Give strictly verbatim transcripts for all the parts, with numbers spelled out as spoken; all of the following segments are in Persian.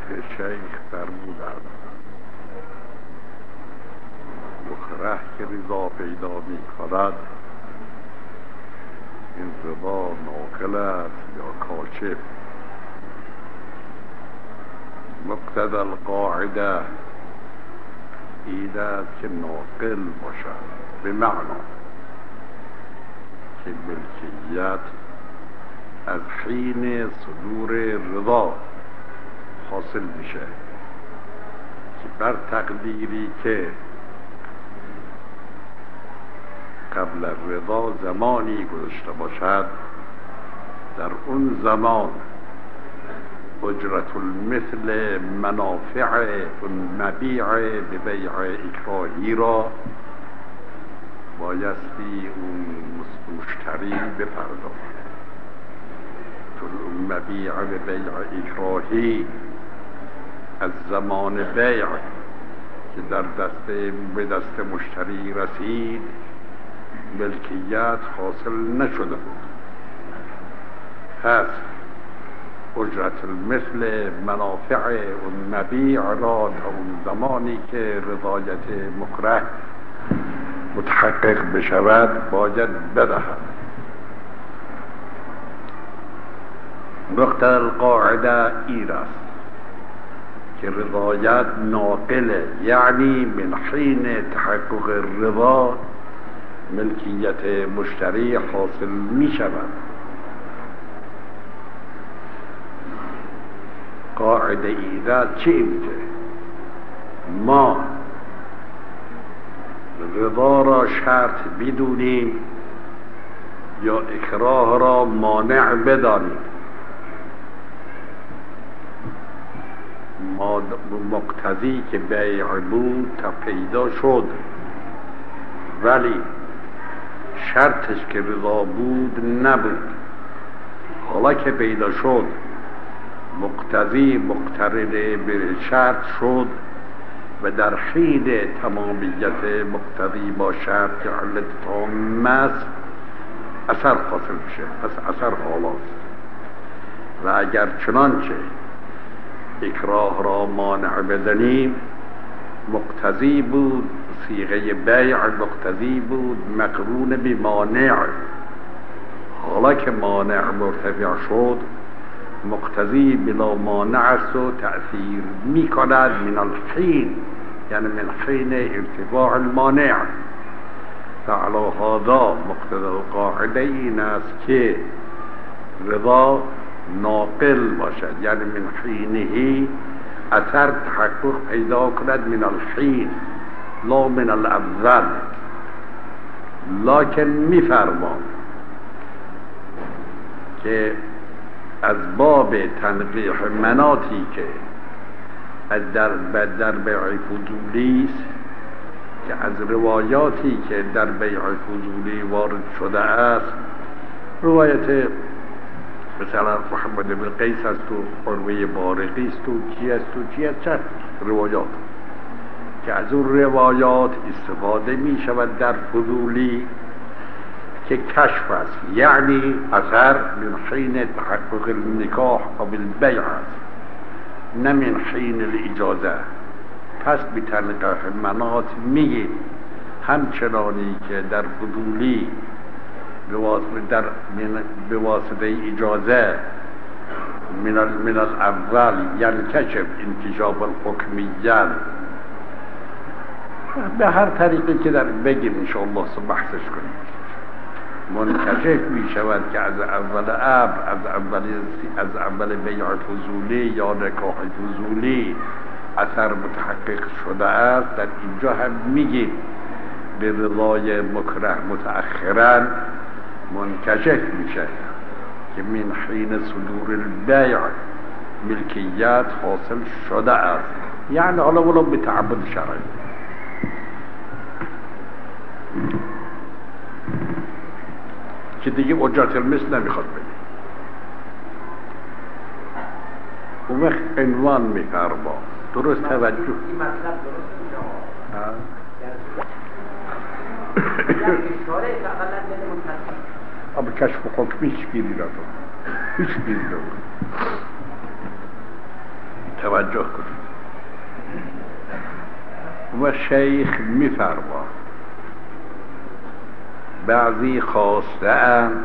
شیخ فرمودند مکره که رضا پیدا می کند این رضا ناقل است یا کاشف. مقتضی القاعده این است که ناقل باشد، به معنا که ملکیت از حین صدور رضا حاصل میشه، که بر تقدیری که قبل رضا زمانی گذشته باشد، در اون زمان اجرت المثل منافع مبیع به بیع اکراهی را بایستی اون مشتری بپردازد. چون اون مبیع به بیع اکراهی از زمان بیع که در دست به دست مشتری رسید ملکیت حاصل نشده بود. پس اجرت المثل منافع اون مبیع را تا اون زمانی که رضایت مکره متحقق بشود باید بدهد. مقتضی القاعده این است که رضایت ناقله، یعنی من حین تحقق رضا ملکیت مشتری حاصل می شود. قاعده ایده چی میگه؟ ما رضا را شرط بدونیم یا اکراه را مانع بدانیم. ما مقتضی که بیع بود تا پیدا شد، ولی شرطش که رضا بود نبود. حالا که پیدا شد مقتضی مقترن به شرط شد و در حین تمامیت مقتضی با شرط که علت تام است اثر حاصل میشه. پس اثر حالاست. و اگر چنانچه اکراه را مانع بدنیم مقتضی بود، صیغه بیع مقتضی بود مقرون به مانع. حالا که مانع مرتفع شد مقتضی بلا مانع است و تأثیر می کند من الحین، یعنی من حین ارتفاع المانع. فعلی هذا مقتضی القاعده این است که رضا ناقل باشد، یعنی من حینه اثر تحقق پیدا کند من الحین لا من الاول. لکن می فرمان که از باب تنقیح مناطی که در در بیع فضولی است، که از روایاتی که در بیع فضولی وارد شده است، روایت مثلا محمد بن قیس است و عروه بارقی است و چی است و چی است، چه روایات که از اون روایات استفاده می شود در فضولی که کشف است، یعنی اثر من حین تحقق النکاح و بالبیع است، نه من حین الاجازه. پس به تنقیح مناط میگیم همچنانی که در فضولی در به واسطه اجازه من من الاول یعنی کشف انکشاف الحکمیت به هر طریقی که در بگیم انشاءالله بحثش کنیم منکشف می شود که از اول امر از اول از اول بیع فضولی یا نکاح فضولی اثر متحقق شده است. در اینجا هم میگیم به رضای مکره متأخرا منکشف میشه که من حین صدور البیع ملکیت حاصل شده است، یعنی حالا ولو به تعبد شرعی. که دیگه اجرت المثل نمیخواد بگه. اون وقت عنوان میفرما درست توجه این مطلب درست اینجا در اشاره اقلا دل منتصف اما کشف حکمی هیچ گیری ندارد، هیچ گیری ندارد. توجه کنید. و شیخ میفرما بعضی خواسته اند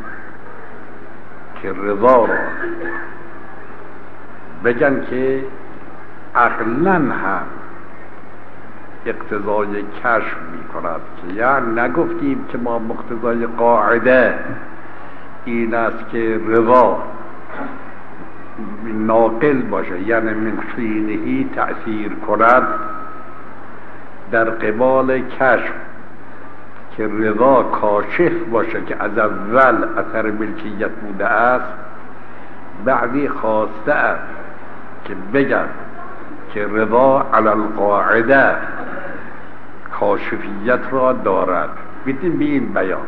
که رضا را بگن که عقلاً هم اقتضای کشف می کند، که یعنی نگفتیم که ما مقتضای قاعده این است که رضا ناقل باشه، یعنی من حینهی تأثیر کند در قبال کشف، که رضا کاشف باشه که از اول اثر ملکیت بوده است. بعضی خواسته است که بگن که رضا علی القاعده کاشفیت را دارد. بیدیم به این بیان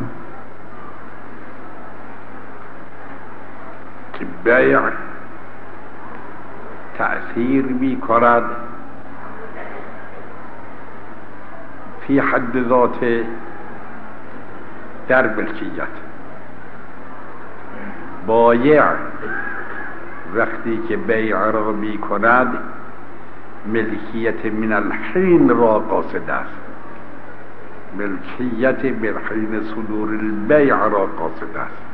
که بیع تأثیر می کند فی حد ذات در ملکیت. بایع وقتی که بیع را می کند ملکیت من الحین را قاصد است، ملکیت من حین صدور البیع را قاصد است.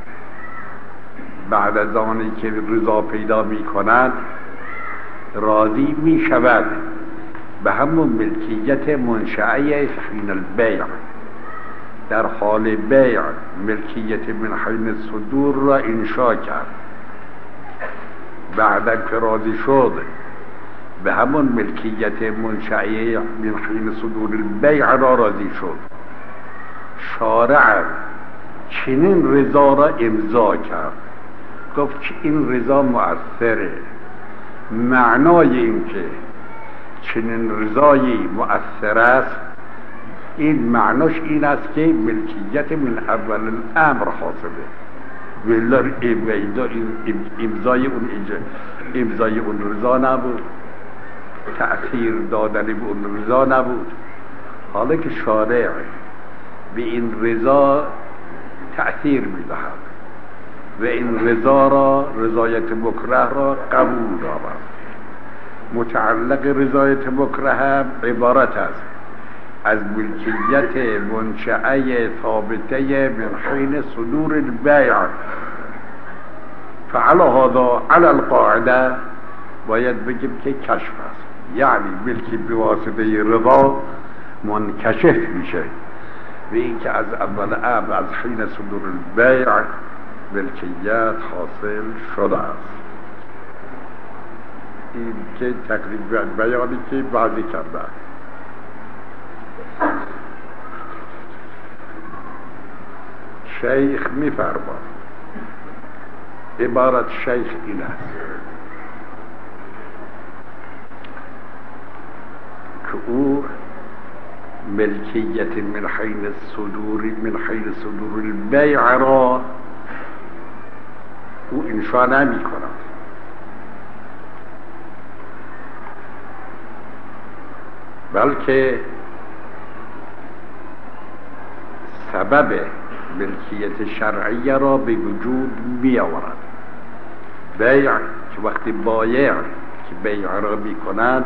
بعد از آنی که رضا پیدا می کند راضی می شود به همون ملکیت منشأه حین البیع. در حال بیع ملکیت من حین صدور را انشا کرد، بعد که راضی شد به همون ملکیت منشأه من حین صدور البیع را راضی شد. شارع چنین رضا را امضا کرد، گفت که این رضا مؤثره. معنای این که چنین رضایی مؤثر است، این معناش این است که ملکیت من اول الامر حاصله. ولر امضای اون امضای اون رضا نبود، تأثیر دادن به اون رضا نبود. حالا که شارع به این رضا تأثیر می‌دهد و این رضا را، رضایت مکره را قبول دارد. متعلق رضایت مکره هم عبارت است از ملکیت منشأه ثابته من حین صدور البیع. فعلى هذا على القاعده باید بگیم که کشف است، یعنی ملکی بواسطه رضا منکشف میشه و این که از اول امر از حین صدور البیع ملکیت حاصل شده است. این که تقریبا بیانی که بعضی کرده. شیخ می‌فرماید عبارت شیخ این است که او ملکیت من حین صدور من حین صدور البیع را او انشا نمی کند، بلکه سبب ملکیت شرعیه را به وجود می آورد. بیع که وقتی بایع که بیع را می کند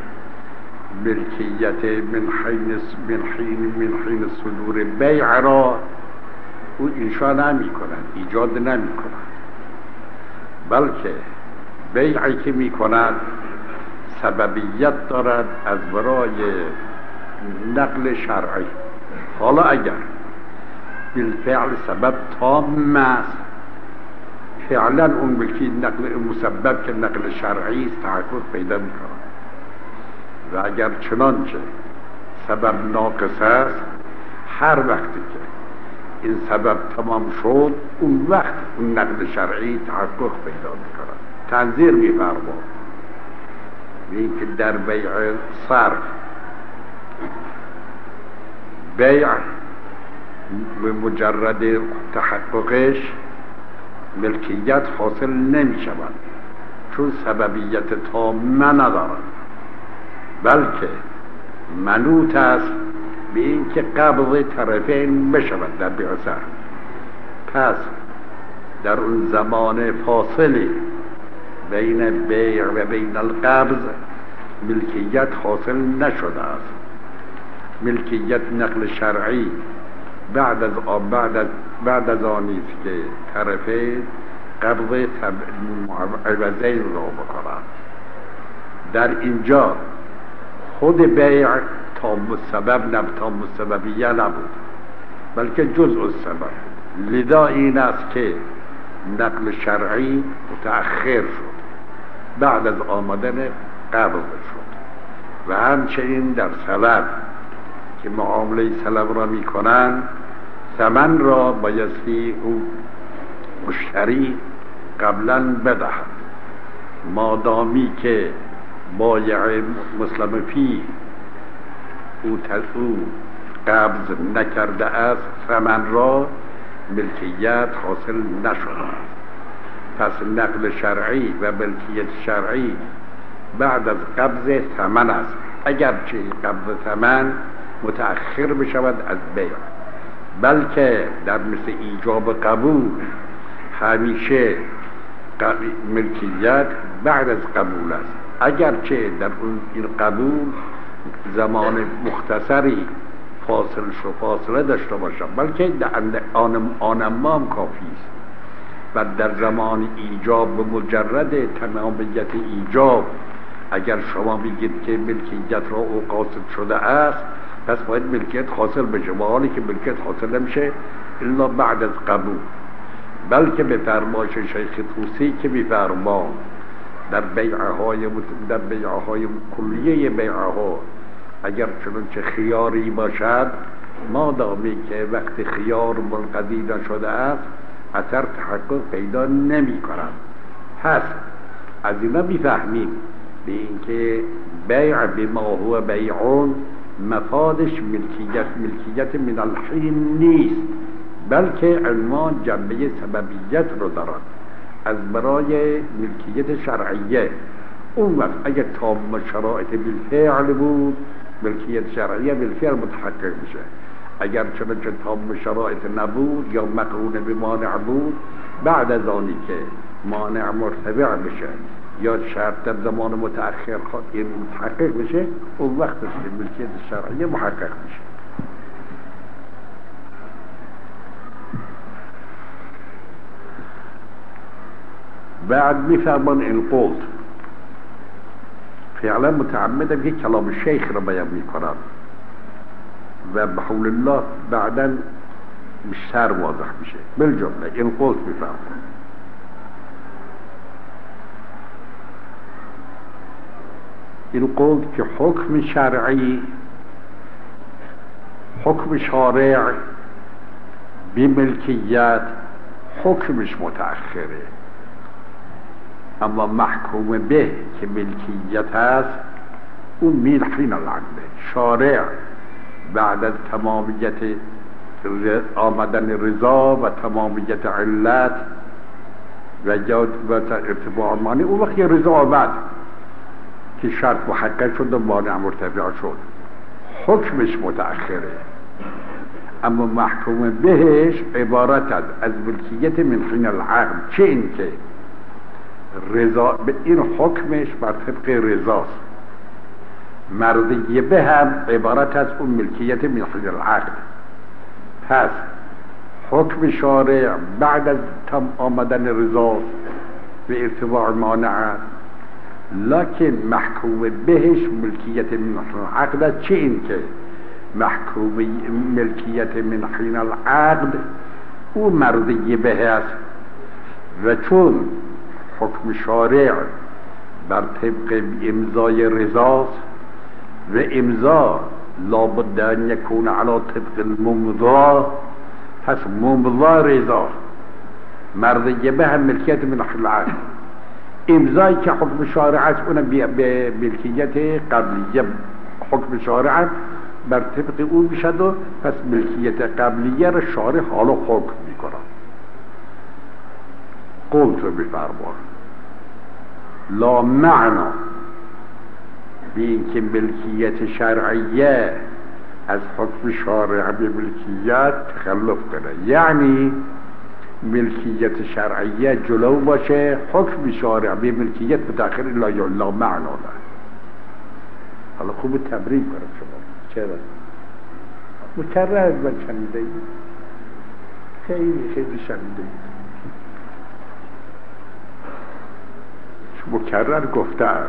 ملکیت من حین من حین من حین صدور بیع را او انشا نمی کند، ایجاد نمی کند، بلکه بیعی که می کند سببیت دارد از برای نقل شرعی. حالا اگر بالفعل سبب تام است، فعلا اون ملکی نقل مسبب که نقل شرعی است تحقق پیدا می کند. و اگر چنانچه سبب ناقص است، هر وقتی که این سبب تمام شد اون وقت اون نقل شرعی تحقق پیدا می کند. تنظیر می فرماید این که در بیع صرف بیع به مجرد تحققش ملکیت حاصل نمی شود، چون سببیت تامه ندارد، بلکه منوط است به این که قبض طرفین بشود در بیع صرف. پس در اون زمان فاصله بین بیع و بین القبض ملکیت حاصل نشده است. ملکیت نقل شرعی بعد از بعد از بعد از آنی است که طرفین قبض عوضین را بکنند. در اینجا خود بیع تا سبب نب تا سببیه نبود، بلکه جزء السبب. لذا این است که نقل شرعی متأخر شد، بعد از آمدن قبض شد. و همچنین در سلب که معامله سلب را می کنند، ثمن را بایستی او مشتری قبلا بدهد. مادامی که بایع مسلم فی او او قبض نکرده است، ثمن را ملکیت حاصل نشده است. پس نقل شرعی و ملکیت شرعی بعد از قبض ثمن است، اگرچه قبض ثمن متأخر بشود از بیع، بلکه در مثل ایجاب قبول همیشه ملکیت بعد از قبول است، اگرچه در اون این قبول زمان مختصری فاصل شو فاصله داشته باشد، بلکه آن آنمام کافی است. و در زمان ایجاب و مجرد تمامیت ایجاب اگر شما بگید که ملکیت را او قاصد شده است، پس باید ملکیت حاصل بشه، و حالی که ملکیت حاصل نمیشه الا بعد از قبول. بلکه به فرمایش شیخ طوسی که می‌فرما در بیعهای در بیعهای کلیه بیعها اگر چنانچه خیاری باشد، مادامی که وقت خیار منقضی نشده است اثر تحقق پیدا نمی کند. پس از اینا میفهمیم به اینکه بیع بما هو بیعون مفادش ملکیت ملکیت من الحین نیست، بلکه عنوان جنبه سببیت رو دارد از برای ملکیت شرعیه. اون وقت اگر تام شرایط بالفعل بود، ملکیت شرعیه بالفعل متحقق میشه. اگر چنانچه تام شرایط نبود یا مقرون به مانع بود، بعد از آنی که مانع مرتفع بشه یا شرط در زمان متأخر این متحقق بشه، اون وقت است که ملکیت شرعیه محقق میشه. بعد میفرمان این قلت فعلا متعمدم که کلام شیخ را بیان میکنم و بحول الله بعدا بیشتر واضح میشه. بالجمله این قلت میفرمان این قلت که حکم شرعی حکم شارع بی ملکیت حکمش متأخره، اما محکوم به که ملکیت هست اون من حین العقد. شارع بعد از تمامیت آمدن رضا و تمامیت علت و جاد و ارتفاع مانع، اون وقت رضا آمد که شرط محقق شد و مانع مرتفع شد، حکمش متأخره، اما محکوم بهش عبارت از از ملکیت من حین العقد. چه این که رضا به این حکمش بر طبق رضاست، مرضیه به هم عبارت از اون ملکیت من حین العقد. پس حکم شارع بعد از تم آمدن رضا و ارتفاع مانع، لکن محکوم بهش ملکیت من حین العقد. چه این که محکوم ملکیت من حین العقد او مرضیه به است، و چون حکم شارع بر طبق امضای رضاست و امضا لابد ان یکون علی طبق الممضا، پس ممضا رضا مرضیه به هم ملکیت من حین العقد. امضایی که حکم شارع است اونم به ملکیت قبلیه حکم شارع بر طبق اون میشد و پس ملکیت قبلیه را شارع حالا حکم میکنه. قلت رو بفرمان لا معنا به اینکه ملکیت شرعیه از حکم شارع به ملکیت تخلف کنه، یعنی ملکیت شرعیه جلو باشه، حکم شارع به ملکیت متأخر لا لا معنا له. حالا خوب تبریک کنم شما. چرا؟ مکرر من شنیده اید، خیلی خیلی شنیده اید، مکرر گفتم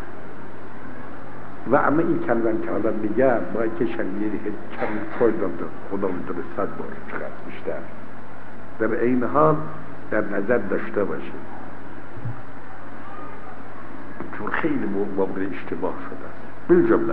و اما این کلمه که حالا میگم باید که شنیده کمی فایده داد، خدا میدونه صد بار چقدر بیشتر در این حال در نظر داشته باشه، چون خیلی مورد اشتباه شده است. بالجمله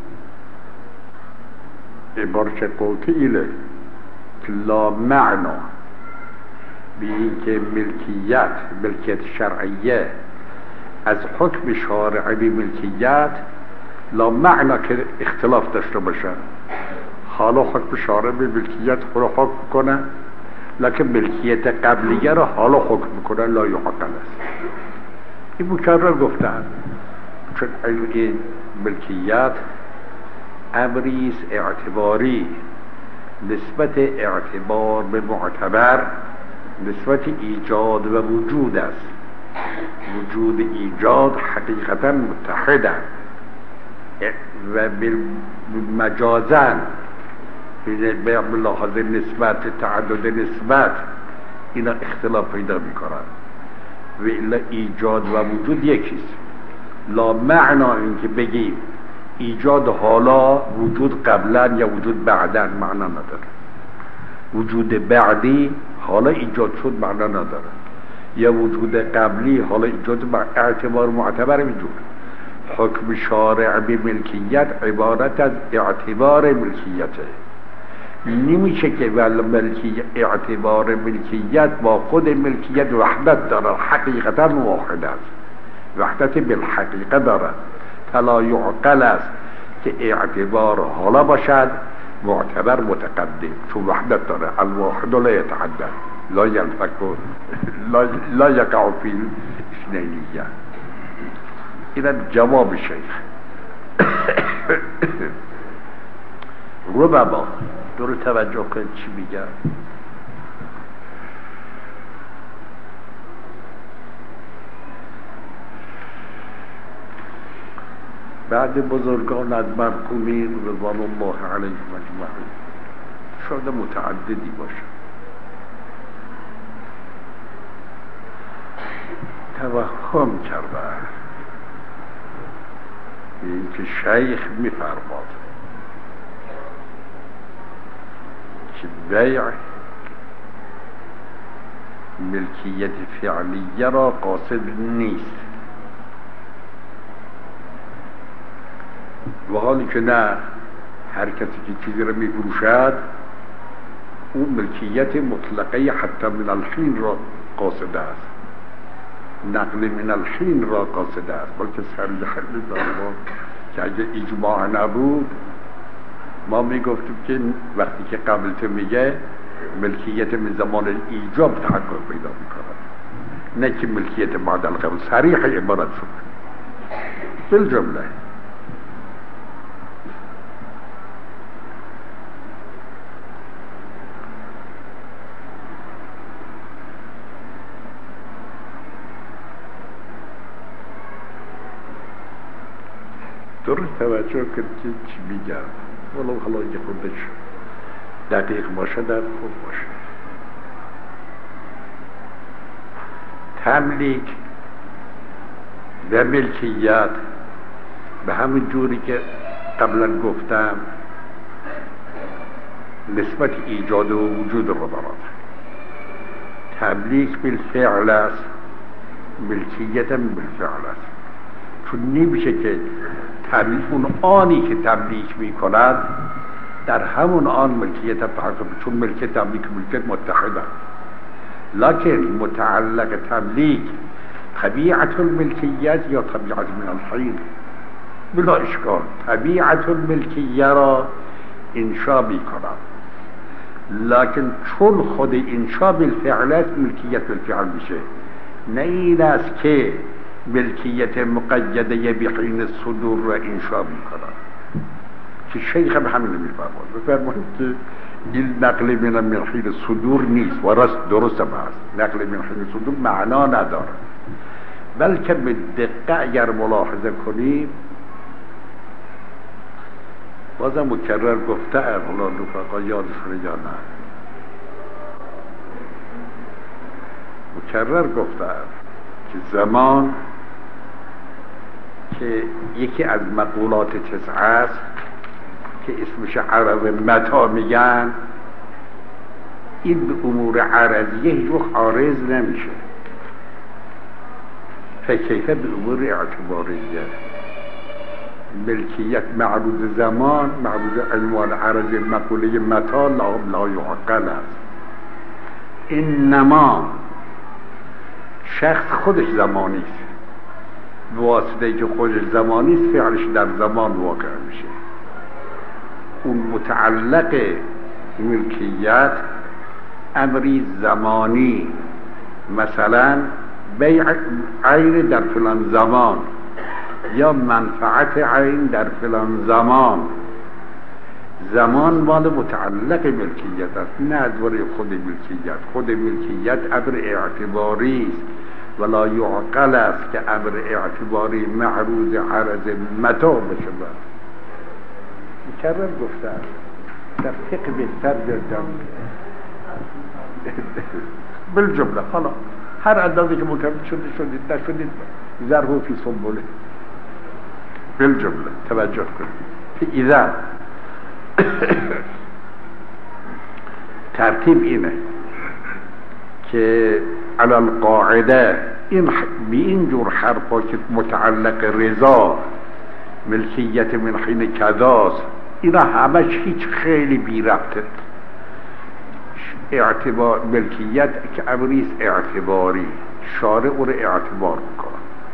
عبارت قوتیله که لا معنا به این که ملکیت ملکیت شرعیه از حکم شارعی به ملکیت لا معنا که اختلاف داشته باشن. حالا حکم شارعی به ملکیت خود حکم کنه، لکن ملکیت قبلیه را حالا حکم کنه لا یعقل است. این مکرر گفتن چون این ملکیت امریست اعتباری، نسبت اعتبار به معتبر نسبت ایجاد و وجود است. وجود ایجاد حقیقتا متحدن و مجازا به لحاظ نسبت تعدد نسبت اینا اختلاف پیدا میکنن و الا ایجاد و وجود یکیست. لا معنا این که بگیم ایجاد حالا وجود قبلا یا وجود بعدا معنا نداره، وجود بعدی حالا ایجاد شد معنا نداره، یا وجود قبلی حالا ایجاد با اعتبار معتبر وجود. حکم شارع به ملکیت عبارت از اعتبار ملکیته. نمیشه که ملکی اعتبار ملکیت با خود ملکیت وحدت داره، حقیقتا واحد است، وحدت بالحقیقه داره. فلا یعقل است که اعتبار حالا باشد معتبر متقدم، چون وحدت داره. الواحد لا يتعدد لا ينفك لا, لا يقع في الاثنينية. إذا جواب الشيخ ربما دور توجه کنید چی میگم. بعد بزرگان از مرحومین رضوان الله علیهم اجمعین شاید متعددی باشه توهم کرده این که شیخ میفرماد که بیع ملکیت فعلیه را قاصد نیست، و حالی که نه، هر کسی که چیزی را میفروشد اون ملکیت مطلقه حتی من الحین را قاصد است، نقل من الحین را قاصد است. بلکه سرد خیلی دارم که اگه اجماع نبود ما میگفتیم که وقتی که قبل تو میگه ملکیت من زمان ایجاب تحقق پیدا میکنه، نه که ملکیت بعد القبول. صریح عبارت شد بالجمله. درست توجه کرد که چی میگم، ولو حالا یه خودش دقیق باشه در خوب باشه. تملیک و ملکیت به همین جوری که قبلا گفتم نسبت ایجاد و وجود رو دارد. تملیک بالفعل است، ملکیت هم بالفعل است. چون نمیشه که تملیک اون آنی که تملیک میکند در همون آن ملکیت تحقق، چون ملکیت تملیک ملکیت متحده. لکن متعلق تملیک طبیعت الملکیت یا طبیعت من الحین بلا اشکال. طبیعت الملکیه را انشا میکند، لکن چون خود انشا بالفعل است ملکیت بالفعل میشه. نه این است که ملکیت مقیده بحین صدور را انشا میکنند که شیخ هم همین میفرماد. بفرمایید که این نقل من من حین صدور نیست و راست درست هم هست. نقل من حین صدور معنا نداره، بلکه به دقت اگر ملاحظه کنیم بازم مکرر گفته ام، حالا رفقا یادشونه یا نه، مکرر گفته ام که زمان که یکی از مقولات تسعه است که اسمش عرض متا میگن، این به امور عرضیه هیچ وقت عارض نمیشه، فکیفه به امور اعتباریه. ملکیت معروض زمان، معروض عنوان عرض مقوله متا لا لا یعقل است. انما شخص خودش زمانی است، واسطه که خودش زمانی است فعلش در زمان واقع میشه. اون متعلق ملکیت امری زمانی، مثلا بیع عین در فلان زمان یا منفعت عین در فلان زمان، زمان مال متعلق ملکیت است، نه از برای خود ملکیت. خود ملکیت امر اعتباری است ولا یعقل است که امر اعتباری معروض عرض متا بشه. مکرر گفتم در فقه بهتر دردم بالجمله، حالا هر اندازه که مکرر شده شدید نشدید ضرب فی سنبله بالجمله توجه کنید. اذا ترتیب اینه که علی القاعده این به این جور حرفا که متعلق رضا ملکیت من حین کذاست، اینا همش هیچ خیلی بی ربطه. اعتبار ملکیت که امریست اعتباری، شارع او رو اعتبار میکنه،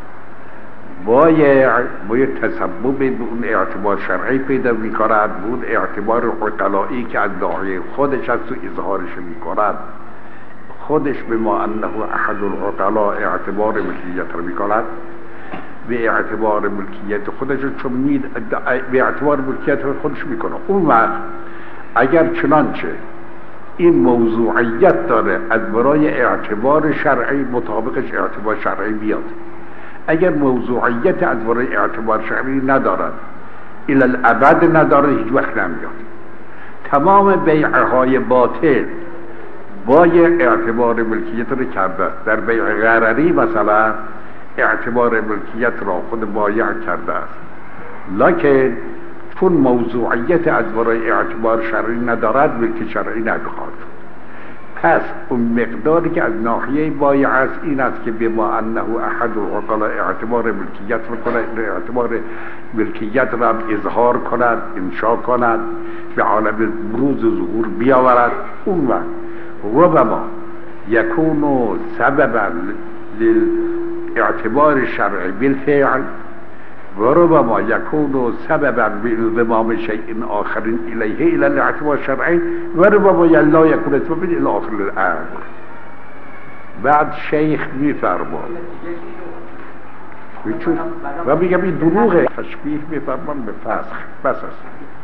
باید باید تسبب به اون اعتبار شرعی پیدا میکند، اون اعتبار عقلایی که از ناحیه خودش از تو اظهارش میکند، خودش به ما انه احد العقلاء اعتبار ملکیت رو میکند، به اعتبار ملکیت خودش چون مید به اعتبار ملکیت خودش میکنه. اون وقت اگر چنانچه این موضوعیت داره از برای اعتبار شرعی مطابقش اعتبار شرعی بیاد، اگر موضوعیت از برای اعتبار شرعی ندارد الی الابد نداره هیچ وقت نمیاد. تمام بیعهای باطل با اعتبار ملکیت رو کرده است. در بیع غرری مثلا اعتبار ملکیت را خود بایع کرده است، لکن چون موضوعیت از برای اعتبار شرعی ندارد ملک شرعی نمیخواد. پس اون مقداری که از ناحیه بایع است این است که به ما انه احد العقلاء اعتبار ملکیت رو کند، اعتبار ملکیت را اظهار کند، انشا کند، به عالم بروز ظهور بیاورد. اون وقت ربما یکون سببا للاعتبار شرعی بالفعل و ربما یکون سببا بانضمام شیء آخر الیه الی الاعتبار شرعی و ربما لا یکون سببا الی آخر الامر. بعد شیخ میفرماد و میگم این دروغه، تشبیه میفرمان به فسخ بس است.